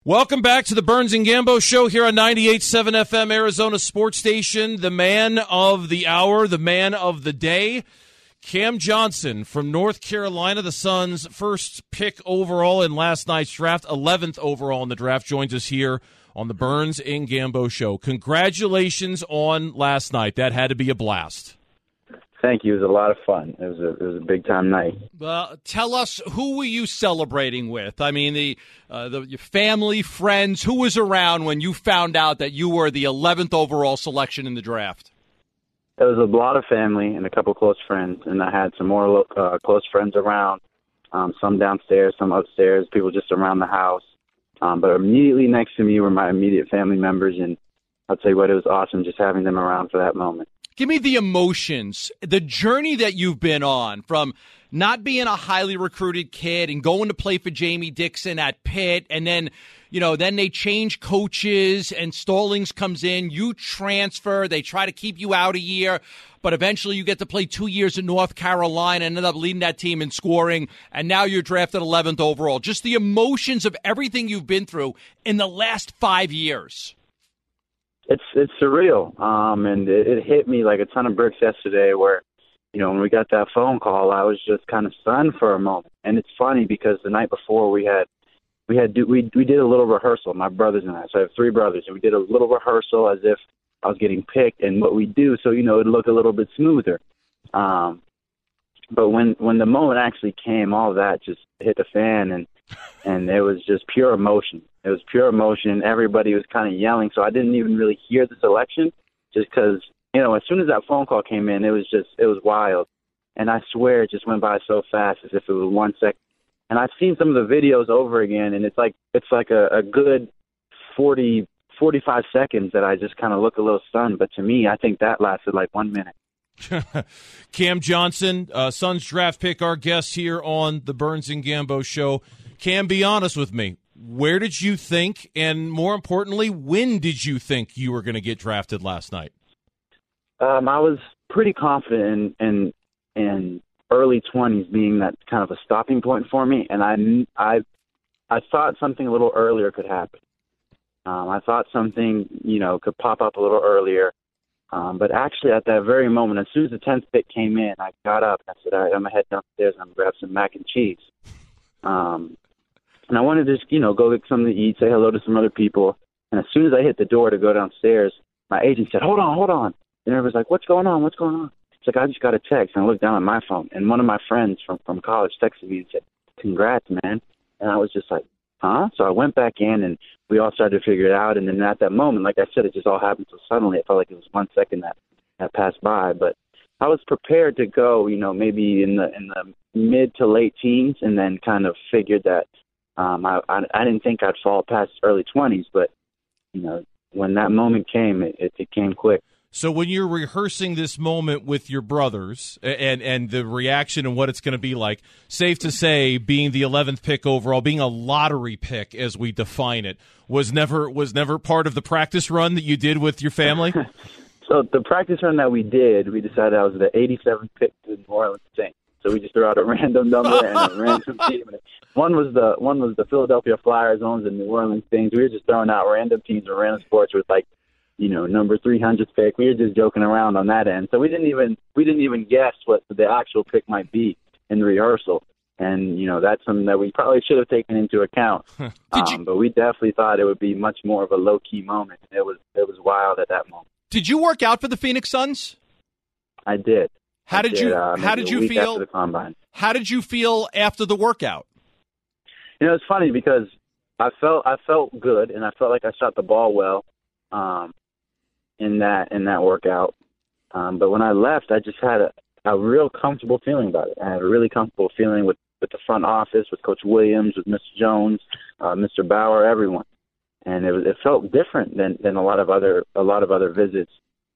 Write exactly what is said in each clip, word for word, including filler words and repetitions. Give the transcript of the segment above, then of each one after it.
Welcome back to the Burns and Gambo Show here on ninety-eight point seven F M, Arizona Sports Station. The man of the hour, the man of the day, Cam Johnson from North Carolina, the Suns' first pick overall in last night's draft, eleventh overall in the draft, joins us here on the Burns and Gambo Show. Congratulations on last night. That had to be a blast. Thank you. It was a lot of fun. It was a, it was a big-time night. Uh, tell us, who were you celebrating with? I mean, the, uh, the your family, friends, who was around when you found out that you were the eleventh overall selection in the draft? There was a lot of family and a couple close friends, and I had some more uh, close friends around, um, some downstairs, some upstairs, people just around the house. Um, but immediately next to me were my immediate family members, and I'll tell you what, it was awesome just having them around for that moment. Give me the emotions, the journey that you've been on from not being a highly recruited kid and going to play for Jamie Dixon at Pitt, and then, you know, then they change coaches and Stallings comes in, you transfer, they try to keep you out a year, but eventually you get to play two years in North Carolina and end up leading that team in scoring, and now you're drafted eleventh overall. Just the emotions of everything you've been through in the last five years. It's it's surreal, um, and it, it hit me like a ton of bricks yesterday where, you know, when we got that phone call, I was just kind of stunned for a moment. And it's funny because the night before we had we had do, we we did a little rehearsal, my brothers and I. So I have three brothers, and we did a little rehearsal as if I was getting picked and what we do, so, you know, it'd look a little bit smoother. Um, but when when the moment actually came, all of that just hit the fan, and and it was just pure emotion. It was pure emotion. Everybody was kind of yelling, so I didn't even really hear the selection just because, you know, as soon as that phone call came in, it was just, it was wild. And I swear it just went by so fast as if it was one second. And I've seen some of the videos over again, and it's like it's like a, a good forty, forty-five seconds that I just kind of look a little stunned. But to me, I think that lasted like one minute. Cam Johnson, uh, Suns draft pick, our guest here on the Burns and Gambo Show. Cam, be honest with me. Where did you think, and more importantly, when did you think you were going to get drafted last night? Um, I was pretty confident in, in in early twenties being that kind of a stopping point for me, and I I I thought something a little earlier could happen. Um, I thought something, you know, could pop up a little earlier. Um, but actually, at that very moment, as soon as the tenth pick came in, I got up and I said, all right, I'm going to head downstairs and I'm going to grab some mac and cheese. Um, and I wanted to just, you know, go get something to eat, say hello to some other people. And as soon as I hit the door to go downstairs, my agent said, hold on, hold on. And everybody's like, what's going on? What's going on? It's like, I just got a text. And I looked down at my phone. And one of my friends from, from college texted me and said, congrats, man. And I was just like, huh? So I went back in and we all started to figure it out. And then at that moment, like I said, it just all happened so suddenly. It felt like it was one second that, that passed by. But I was prepared to go, you know, maybe in the in the mid to late teens, and then kind of figured that um, I, I I didn't think I'd fall past early twenties. But, you know, when that moment came, it, it, it came quick. So when you're rehearsing this moment with your brothers and, and the reaction and what it's going to be like, safe to say being the eleventh pick overall, being a lottery pick as we define it, was never was never part of the practice run that you did with your family? So the practice run that we did, we decided I was the eighty-seventh pick to the New Orleans Saints. So we just threw out a random number and a random team. One was the one was the Philadelphia Flyers, one was the New Orleans Saints. We were just throwing out random teams or random sports with, like, you know, number three hundredth pick. We were just joking around on that end. So we didn't even we didn't even guess what the actual pick might be in the rehearsal. And, you know, that's something that we probably should have taken into account. um, you, but we definitely thought it would be much more of a low-key moment. It was it was wild at that moment. Did you work out for the Phoenix Suns? I did. How I did did, you uh, how did you week feel after the combine. How did you feel after the workout? You know, it's funny because I felt I felt good and I felt like I shot the ball well um, in that in that workout. Um, but when I left, I just had a, a real comfortable feeling about it. I had a really comfortable feeling with, with the front office, with Coach Williams, with Mister Jones, uh, Mister Bauer, everyone. And it, was, it felt different than, than a lot of other a lot of other visits.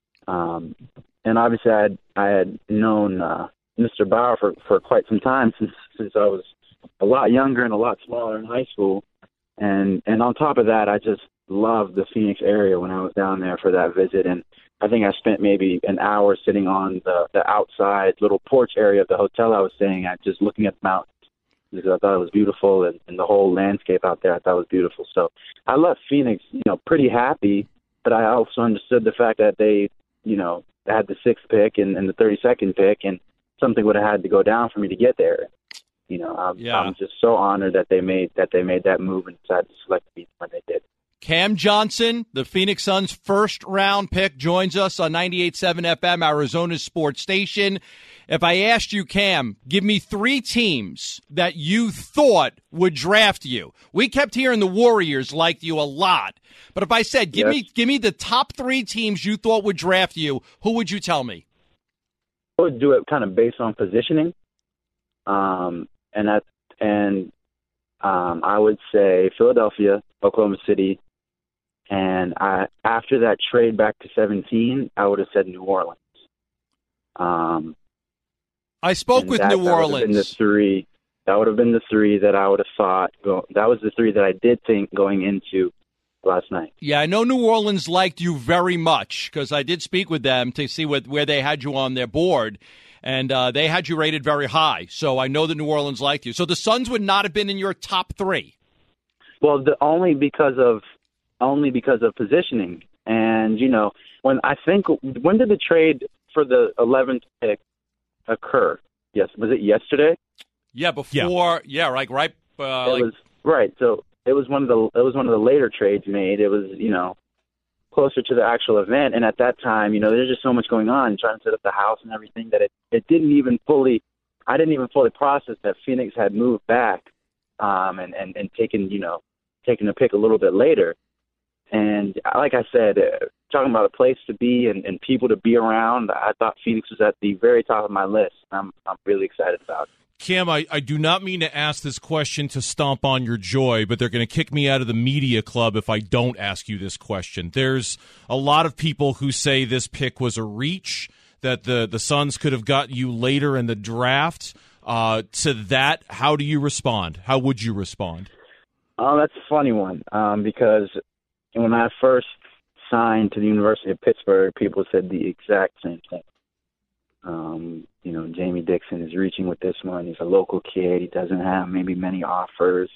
Um, and obviously, I had I had known uh, Mister Bauer for, for quite some time since since I was a lot younger and a lot smaller in high school. And and on top of that, I just loved the Phoenix area when I was down there for that visit. And I think I spent maybe an hour sitting on the, the outside little porch area of the hotel I was staying at, just looking at the mountains. because I thought it was beautiful, and, and the whole landscape out there I thought was beautiful. So I left Phoenix, you know, pretty happy, but I also understood the fact that they, you know, had the sixth pick and, and the thirty-second pick, and something would have had to go down for me to get there. You know, I'm, yeah. I'm just so honored that they made that they made that move and decided to select me when they did. Cam Johnson, the Phoenix Suns' first-round pick, joins us on ninety-eight point seven F M, Arizona's sports station. If I asked you, Cam, give me three teams that you thought would draft you. We kept hearing the Warriors liked you a lot. But if I said, give yes. me give me the top three teams you thought would draft you, who would you tell me? I would do it kind of based on positioning. Um, and that, and um, I would say Philadelphia, Oklahoma City, and I, after that trade back to seventeen, I would have said New Orleans. Um, I spoke with that, New that Orleans. Would have been the three. That would have been the three that I would have thought. Go, that was the three that I did think going into last night. Yeah, I know New Orleans liked you very much because I did speak with them to see what, where they had you on their board, and uh, they had you rated very high. So I know that New Orleans liked you. So the Suns would not have been in your top three. Well, the, only because of only because of positioning, and you know, when I think when did the trade for the eleventh pick occur? Yes, was it yesterday? Yeah, before. Yeah, yeah like right. Uh, it like, was right. So it was one of the it was one of the later trades made. It was you know closer to the actual event, and at that time, you know, there's just so much going on, trying to set up the house and everything that it it didn't even fully. I didn't even fully process that Phoenix had moved back, um, and and and taken you know taken a pick a little bit later. And like I said, uh, talking about a place to be and, and people to be around, I thought Phoenix was at the very top of my list. I'm I'm really excited about it. Cam, I, I do not mean to ask this question to stomp on your joy, but they're going to kick me out of the media club if I don't ask you this question. There's a lot of people who say this pick was a reach, that the, the Suns could have gotten you later in the draft. Uh, to that, how do you respond? How would you respond? Oh, that's a funny one um, because when I first signed to the University of Pittsburgh, people said the exact same thing. Um, you know, Jamie Dixon is reaching with this one. He's a local kid. He doesn't have maybe many offers.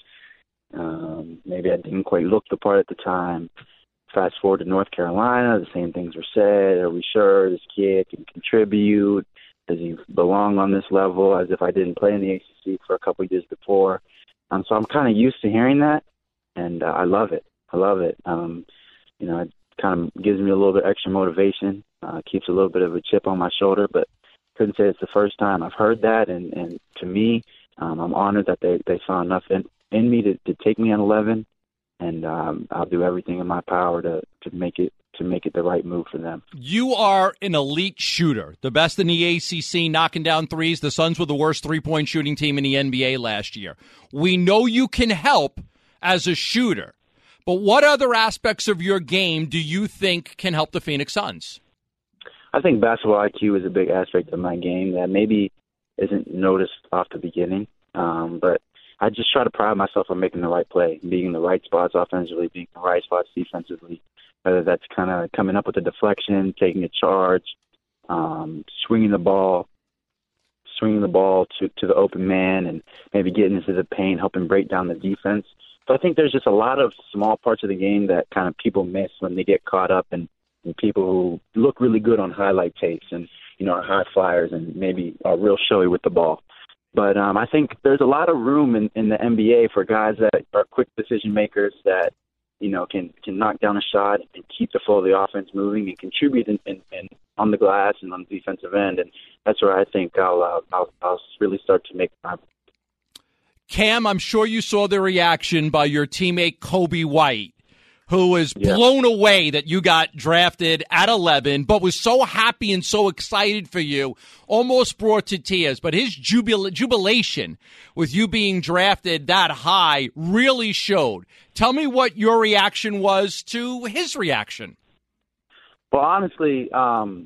Um, maybe I didn't quite look the part at the time. Fast forward to North Carolina, the same things were said. Are we sure this kid can contribute? Does he belong on this level? As if I didn't play in the A C C for a couple of years before. Um, so I'm kind of used to hearing that, and uh, I love it. I love it. Um, you know, it kind of gives me a little bit extra motivation, uh, keeps a little bit of a chip on my shoulder, but couldn't say it's the first time I've heard that. And, and to me, um, I'm honored that they, they saw enough in, in me to, to take me on eleven, and um, I'll do everything in my power to, to make it to make it the right move for them. You are an elite shooter, the best in the A C C, knocking down threes. The Suns were the worst three-point shooting team in the N B A last year. We know you can help as a shooter. But what other aspects of your game do you think can help the Phoenix Suns? I think basketball I Q is a big aspect of my game that maybe isn't noticed off the beginning. Um, but I just try to pride myself on making the right play, being in the right spots offensively, being in the right spots defensively, whether that's kind of coming up with a deflection, taking a charge, um, swinging the ball, swinging the ball to, to the open man, and maybe getting into the paint, helping break down the defense. So I think there's just a lot of small parts of the game that kind of people miss when they get caught up in, in people who look really good on highlight tapes and, you know, are high flyers and maybe are real showy with the ball. But um, I think there's a lot of room in, in the N B A for guys that are quick decision makers that, you know, can, can knock down a shot and keep the flow of the offense moving and contribute in, in, in, on the glass and on the defensive end. And that's where I think I'll, uh, I'll, I'll really start to make my Cam, I'm sure you saw the reaction by your teammate Kobe White, who was yeah. blown away that you got drafted at eleven, but was so happy and so excited for you, almost brought to tears. But his jubil- jubilation with you being drafted that high really showed. Tell me what your reaction was to his reaction. Well, honestly, um,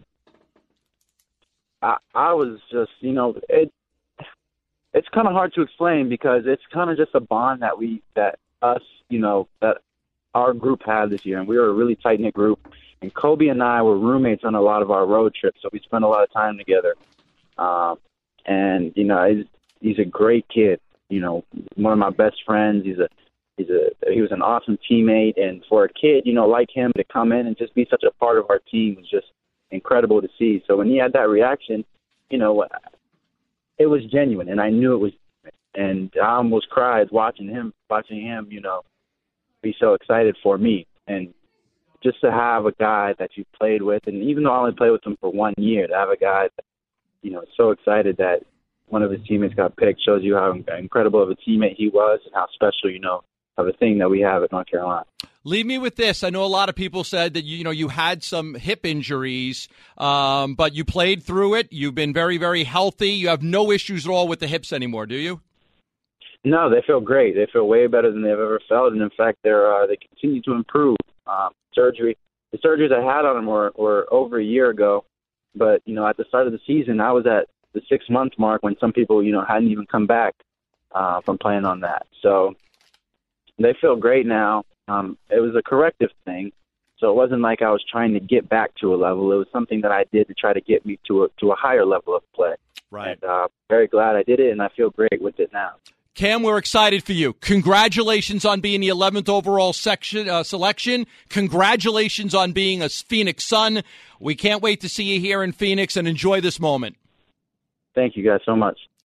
I, I was just, you know, it, it's kind of hard to explain because it's kind of just a bond that we, that us, you know, that our group had this year. And we were a really tight-knit group. And Kobe and I were roommates on a lot of our road trips, so we spent a lot of time together. Um, and, you know, he's, he's a great kid. you know, one of my best friends. He's a he's a he was an awesome teammate, and for a kid, you know, like him to come in and just be such a part of our team was just incredible to see. So when he had that reaction, you know, it was genuine, and I knew it was. And I almost cried watching him, watching him, you know, be so excited for me. And just to have a guy that you played with, and even though I only played with him for one year, to have a guy that, you know, is so excited that one of his teammates got picked shows you how incredible of a teammate he was and how special, you know, of a thing that we have at North Carolina. Leave me with this. I know a lot of people said that, you know, you had some hip injuries, um, but you played through it. You've been very, very healthy. You have no issues at all with the hips anymore, do you? No, they feel great. They feel way better than they've ever felt, and in fact, they're uh, they continue to improve. Um, surgery, the surgeries I had on them were, were over a year ago, but you know, at the start of the season, I was at the six month mark when some people, you know, hadn't even come back uh, from playing on that. So they feel great now. Um, it was a corrective thing, so it wasn't like I was trying to get back to a level. It was something that I did to try to get me to a to a higher level of play. Right. And uh, very glad I did it, and I feel great with it now. Cam, we're excited for you. Congratulations on being the eleventh overall section, uh, selection. Congratulations on being a Phoenix Sun. We can't wait to see you here in Phoenix, and enjoy this moment. Thank you guys so much.